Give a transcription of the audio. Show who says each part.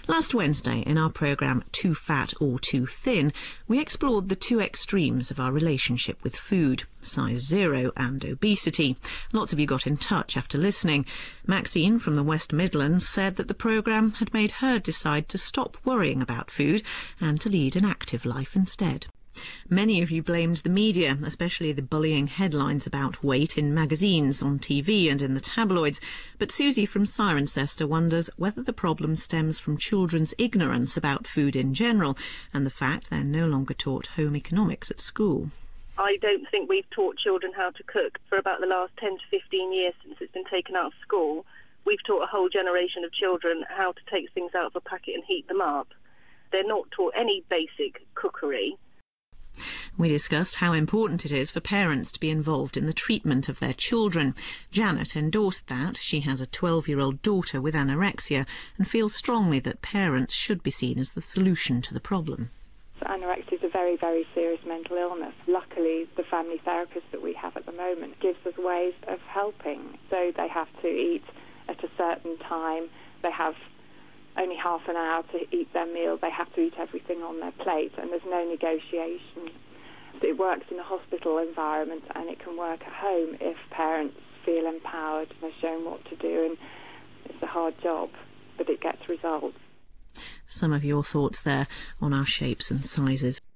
Speaker 1: Last Wednesday, in our programme Too Fat or Too Thin, we explored the two extremes of our relationship with food, size 0 and obesity. Lots of you got in touch after listening. Maxine from the West Midlands said that the programme had made her decide to stop worrying about food and to lead an active life instead. Many of you blamed the media, especially the bullying headlines about weight in magazines, on TV and in the tabloids. But Susie from Cirencester wonders whether the problem stems from children's ignorance about food in general and the fact they're no longer taught home economics at school.
Speaker 2: I don't think we've taught children how to cook for about the last 10 to 15 years since it's been taken out of school. We've taught a whole generation of children how to take things out of a packet and heat them up. They're not taught any basic cookery.
Speaker 1: We discussed how important it is for parents to be involved in the treatment of their children. Janet endorsed that. She has a 12-year-old daughter with anorexia and feels strongly that parents should be seen as the solution to the problem.
Speaker 3: Anorexia is a very, very serious mental illness. Luckily, the family therapist that we have at the moment gives us ways of helping. So they have to eat at a certain time. They have only half an hour to eat their meal. They have to eat everything on their plate, and there's no negotiation. It works in a hospital environment, and it can work at home if parents feel empowered and are shown what to do. And it's a hard job, but it gets results.
Speaker 1: Some of your thoughts there on our shapes and sizes.